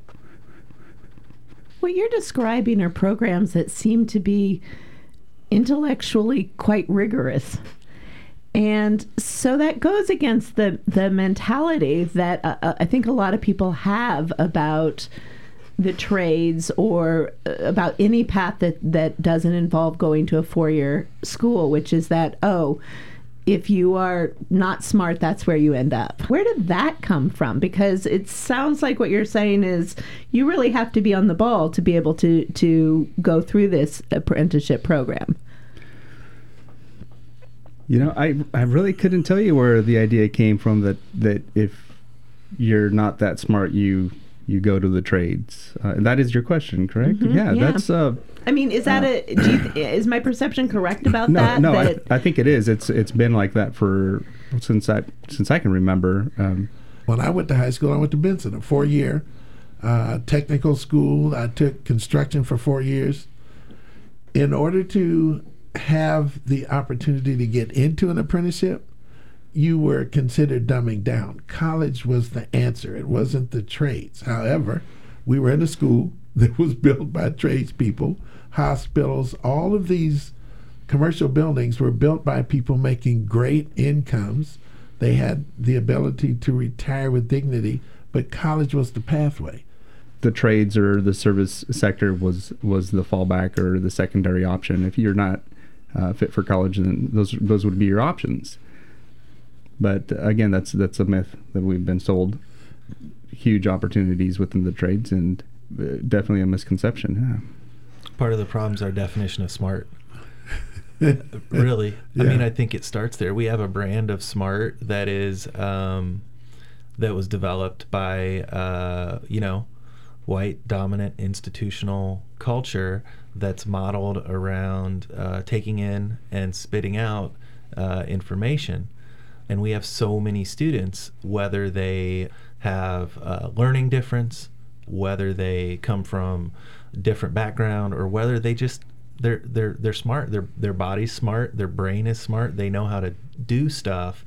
What you're describing are programs that seem to be intellectually quite rigorous. And so that goes against the, the mentality that uh, I think a lot of people have about the trades or about any path that, that doesn't involve going to a four-year school, which is that, oh, if you are not smart, that's where you end up. Where did that come from? Because it sounds like what you're saying is you really have to be on the ball to be able to, to go through this apprenticeship program. You know, I I really couldn't tell you where the idea came from that, that if you're not that smart, you you go to the trades. Uh, and that is your question, correct? Mm-hmm, yeah, yeah, that's. Uh, I mean, is that uh, a? Do you th- is my perception correct about no, that? No, that I, I think it is. It's it's been like that for since I since I can remember. Um, when I went to high school, I went to Benson, a four-year uh, technical school. I took construction for four years. In order to have the opportunity to get into an apprenticeship, you were considered dumbing down. College was the answer. It wasn't the trades. However, we were in a school that was built by tradespeople, hospitals, all of these commercial buildings were built by people making great incomes. They had the ability to retire with dignity, but college was the pathway. The trades or the service sector was, was the fallback or the secondary option. If you're not Uh, fit for college, and those those would be your options. But uh, again, that's that's a myth that we've been sold. Huge opportunities within the trades, and uh, definitely a misconception. Yeah. Part of the problem is our definition of smart. Really, yeah. I mean, I think it starts there. We have a brand of smart that is um, that was developed by uh, you know, white dominant institutional culture that's modeled around uh, taking in and spitting out uh, information. And we have so many students, whether they have a learning difference, whether they come from a different background, or whether they just they're they're they're smart. Their their body's smart, their brain is smart. They know how to do stuff,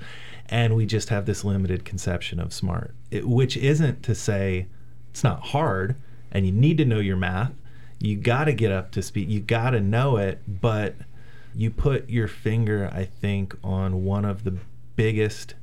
And we just have this limited conception of smart, it, which isn't to say it's not hard and you need to know your math. You got to get up to speed. You got to know it, but you put your finger, I think, on one of the biggest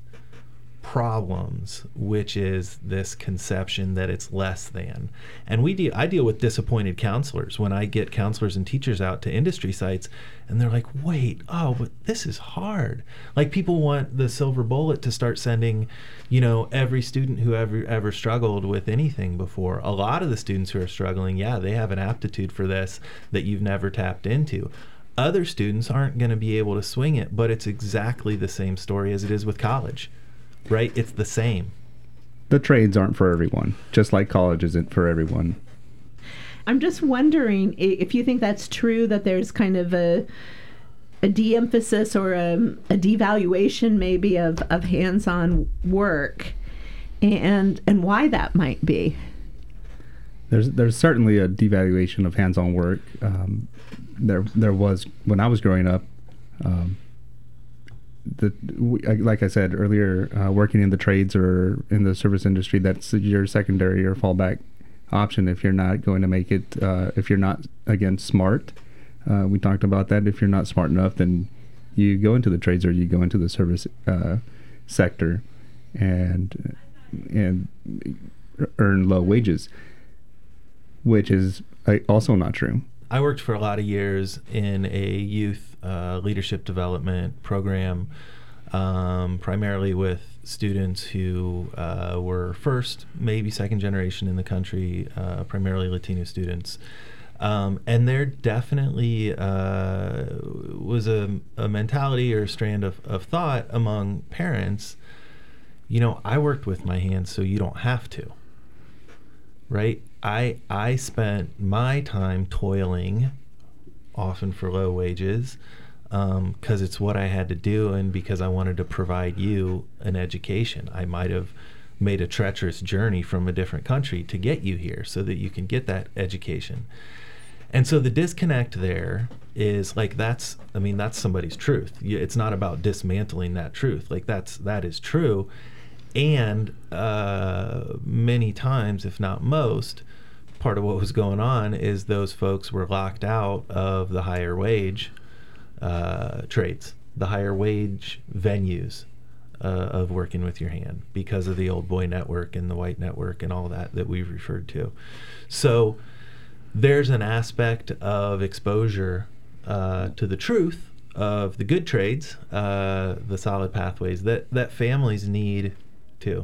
problems, which is this conception that it's less than. And we de- I deal with disappointed counselors when I get counselors and teachers out to industry sites, and they're like, wait, oh, but this is hard. Like, people want the silver bullet to start sending, you know, every student who ever ever struggled with anything before. A lot of the students who are struggling, yeah, they have an aptitude for this that you've never tapped into. Other students aren't going to be able to swing it, but it's exactly the same story as it is with college. Right? It's the same. The trades aren't for everyone, just like college isn't for everyone. I'm just wondering if you think that's true, that there's kind of a a de-emphasis or a, a devaluation maybe of, of hands-on work, and and why that might be. There's there's certainly a devaluation of hands-on work. Um, there there was when I was growing up. Um, The, we, like I said earlier, uh, working in the trades or in the service industry, that's your secondary or fallback option if you're not going to make it, uh, if you're not, again, smart. Uh, we talked about that. If you're not smart enough, then you go into the trades or you go into the service uh, sector and and earn low wages, which is uh, also not true. I worked for a lot of years in a youth uh, leadership development program, um, primarily with students who uh, were first, maybe second generation in the country, uh, primarily Latino students. Um, and there definitely uh, was a, a mentality or a strand of, of thought among parents, you know, I worked with my hands so you don't have to, right? I I spent my time toiling, often for low wages, because um, it's what I had to do and because I wanted to provide you an education. I might have made a treacherous journey from a different country to get you here so that you can get that education. And so the disconnect there is like, that's, I mean, that's somebody's truth. It's not about dismantling that truth. Like, that's, that is true. And uh, many times, if not most, part of what was going on is those folks were locked out of the higher wage uh, trades, the higher wage venues uh, of working with your hand because of the old boy network and the white network and all that that we've referred to. So there's an aspect of exposure uh, to the truth of the good trades, uh, the solid pathways that, that families need too.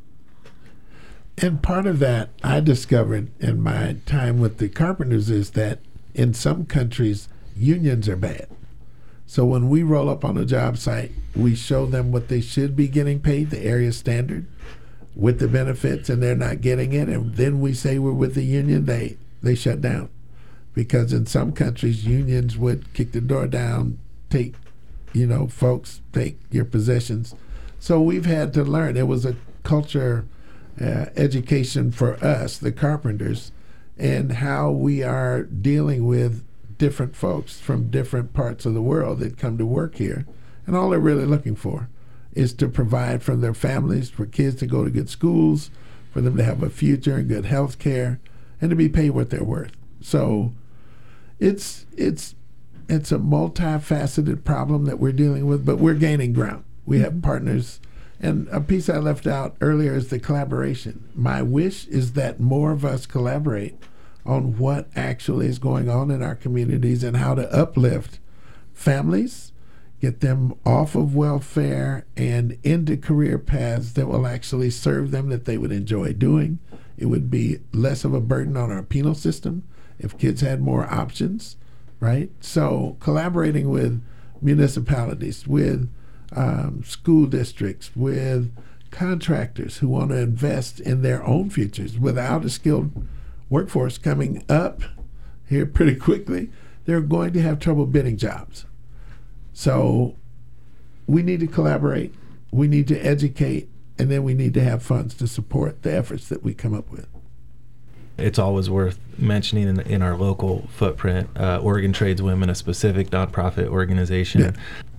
And part of that I discovered in my time with the carpenters is that in some countries, unions are bad. So when we roll up on a job site, we show them what they should be getting paid, the area standard, with the benefits, and they're not getting it. And then we say we're with the union, they, they shut down. Because in some countries, unions would kick the door down, take, you know, folks, take your possessions. So we've had to learn. It was a culture uh, education for us, the carpenters, and how we are dealing with different folks from different parts of the world that come to work here. And all they're really looking for is to provide for their families, for kids to go to good schools, for them to have a future and good health care, and to be paid what they're worth. So it's it's it's a multifaceted problem that we're dealing with, but we're gaining ground. We have partners. And a piece I left out earlier is the collaboration. My wish is that more of us collaborate on what actually is going on in our communities and how to uplift families, get them off of welfare and into career paths that will actually serve them, that they would enjoy doing. It would be less of a burden on our penal system if kids had more options, right? So collaborating with municipalities, with um, school districts, with contractors who want to invest in their own futures. Without a skilled workforce coming up here pretty quickly, they're going to have trouble bidding jobs. So we need to collaborate, we need to educate, and then we need to have funds to support the efforts that we come up with. It's always worth mentioning in, in our local footprint, uh, Oregon Trades Women, a specific nonprofit organization. Yeah.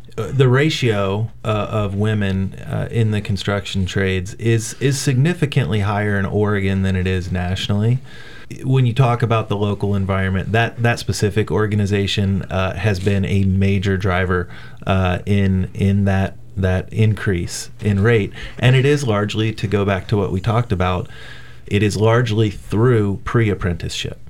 the ratio uh, of women uh, in the construction trades is is significantly higher in Oregon than it is nationally. When you talk about the local environment, that that specific organization uh, has been a major driver uh, in in that that increase in rate, and it is largely, to go back to what we talked about, it is largely through pre-apprenticeship.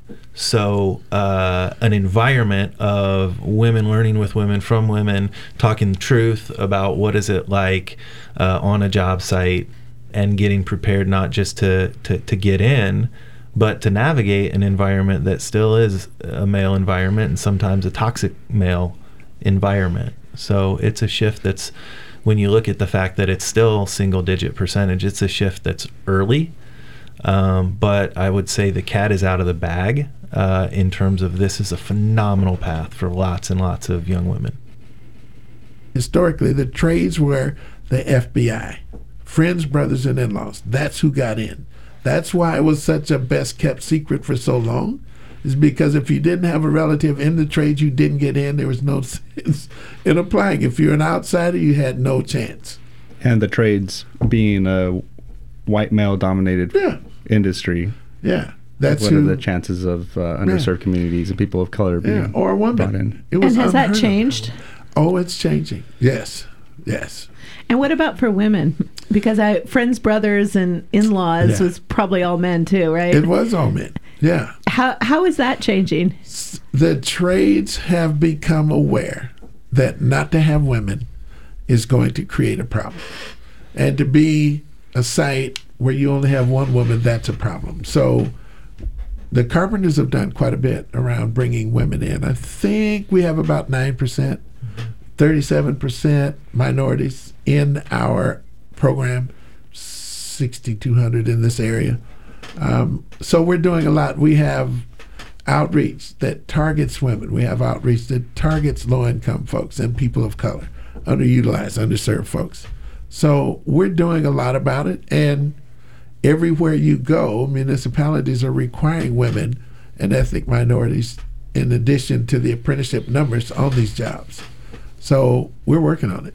So uh, an environment of women learning with women, from women, talking the truth about what is it like uh, on a job site, and getting prepared not just to, to, to get in, but to navigate an environment that still is a male environment and sometimes a toxic male environment. So it's a shift that's, when you look at the fact that it's still single digit percentage, it's a shift that's early. Um, but I would say the cat is out of the bag uh, in terms of this is a phenomenal path for lots and lots of young women. Historically, the trades were the F B I, friends, brothers, and in-laws. That's who got in. That's why it was such a best-kept secret for so long, is because if you didn't have a relative in the trades, you didn't get in. There was no sense in applying. If you're an outsider, you had no chance. And the trades being a white male-dominated yeah. industry. Yeah. That's what who, are the chances of uh, underserved yeah. communities and people of color being yeah. or women. brought in? It was and has that of. changed? Oh, it's changing. Yes. Yes. And what about for women? Because I friends, brothers, and in-laws yeah. was probably all men too, right? It was all men. Yeah. How how is that changing? The trades have become aware that not to have women is going to create a problem, and to be a site where you only have one woman, that's a problem. So the carpenters have done quite a bit around bringing women in. I think we have about nine percent, thirty-seven percent minorities in our program, sixty-two hundred in this area. Um, so we're doing a lot. We have outreach that targets women. We have outreach that targets low-income folks and people of color, underutilized, underserved folks. So we're doing a lot about it, and everywhere you go, municipalities are requiring women and ethnic minorities in addition to the apprenticeship numbers on these jobs. So we're working on it.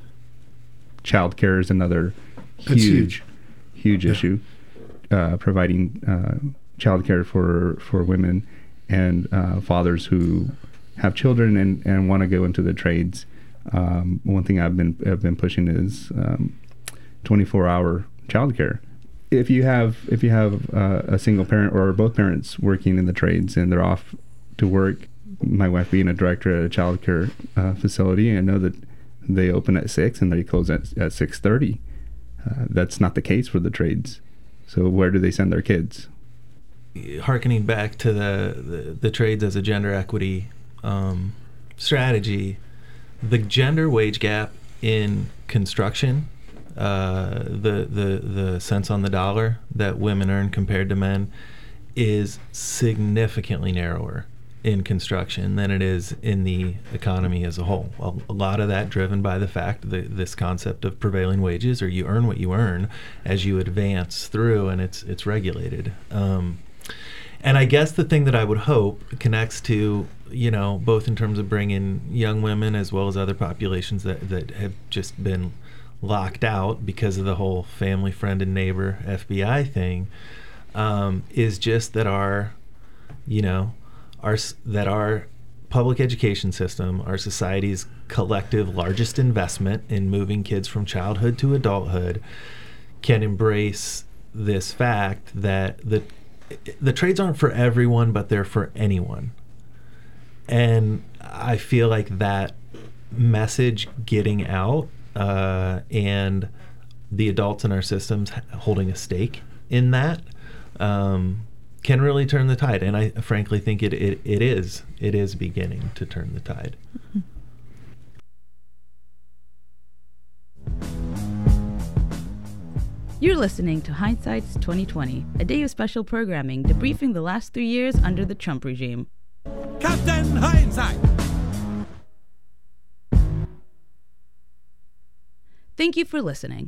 Child care is another That's huge, huge, huge yeah. issue. Uh, providing uh, child care for, for women and uh, fathers who have children and, and want to go into the trades. Um, one thing I've been have been pushing is um, twenty-four hour childcare. If you have if you have uh, a single parent or both parents working in the trades and they're off to work, my wife being a director at a childcare uh, facility, I know that they open at six and they close at at six thirty. Uh, that's not the case for the trades. So where do they send their kids? Harkening back to the the, the trades as a gender equity um, strategy. The gender wage gap in construction, uh, the, the the cents on the dollar that women earn compared to men, is significantly narrower in construction than it is in the economy as a whole. Well, a lot of that driven by the fact that this concept of prevailing wages, or you earn what you earn as you advance through, and it's it's regulated. Um, and I guess the thing that I would hope connects to, you know, both in terms of bringing young women as well as other populations that, that have just been locked out because of the whole family, friend, and neighbor F B I thing, um, is just that our, you know, our that our public education system, our society's collective largest investment in moving kids from childhood to adulthood, can embrace this fact that the the trades aren't for everyone, but they're for anyone. And I feel like that message getting out uh, and the adults in our systems holding a stake in that um, can really turn the tide. And I frankly think it, it, it is. It is beginning to turn the tide. Mm-hmm. You're listening to Hindsight's twenty twenty, a day of special programming debriefing the last three years under the Trump regime. Captain Hindsight! Thank you for listening.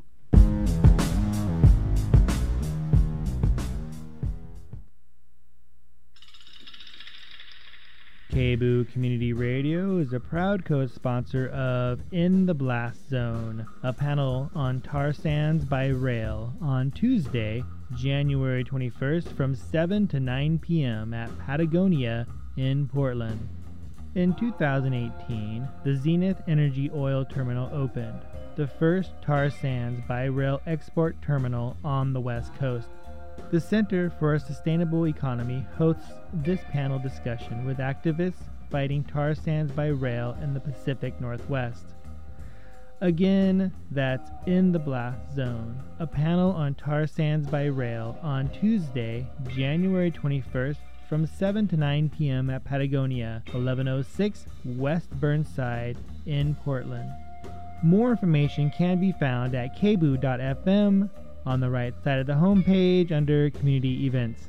K B O O Community Radio is a proud co-sponsor of In the Blast Zone, a panel on tar sands by rail on Tuesday, January twenty-first from seven to nine p.m. at Patagonia in Portland. In two thousand eighteen, the Zenith Energy Oil Terminal opened, the first tar sands by rail export terminal on the West Coast. The Center for a Sustainable Economy hosts this panel discussion with activists fighting tar sands by rail in the Pacific Northwest. Again, that's In the Blast Zone, a panel on tar sands by rail on Tuesday, January twenty-first from seven to nine p.m. at Patagonia, eleven oh six West Burnside in Portland. More information can be found at k b o o dot f m on the right side of the homepage under Community Events.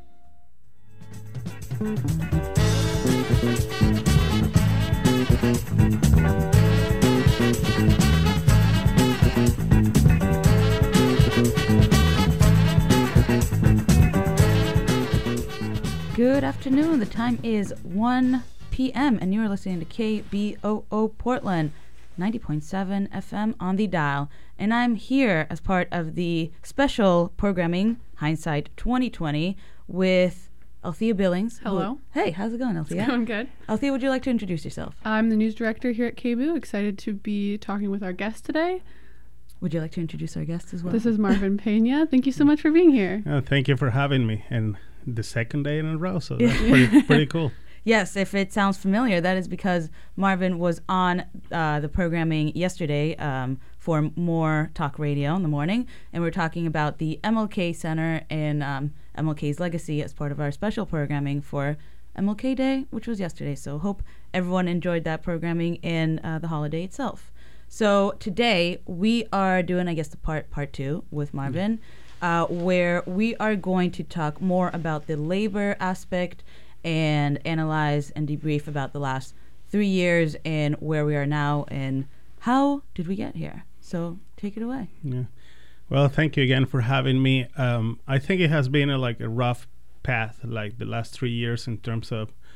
Good afternoon. The time is one p.m. and you are listening to K B O O Portland, ninety point seven F M on the dial. And I'm here as part of the special programming, Hindsight twenty twenty, with Althea Billings. Hello. Who, hey, how's it going, Althea? It's going good. Althea, would you like to introduce yourself? I'm the news director here at K B O O. Excited to be talking with our guest today. Would you like to introduce our guest as well? This is Marvin Pena. Thank you so much for being here. Uh, thank you for having me. And the second day in a row, so that's pretty, pretty cool. Yes, if it sounds familiar, that is because Marvin was on uh, the programming yesterday um, for More Talk Radio in the morning, and we're talking about the M L K Center and um, M L K's legacy as part of our special programming for M L K Day, which was yesterday. So hope everyone enjoyed that programming and uh, the holiday itself. So today we are doing, I guess, the part part two with Marvin, uh, where we are going to talk more about the labor aspect and analyze and debrief about the last three years and where we are now and how did we get here. So take it away. Yeah. Well, thank you again for having me. Um, I think it has been a, like a rough path, like the last three years in terms of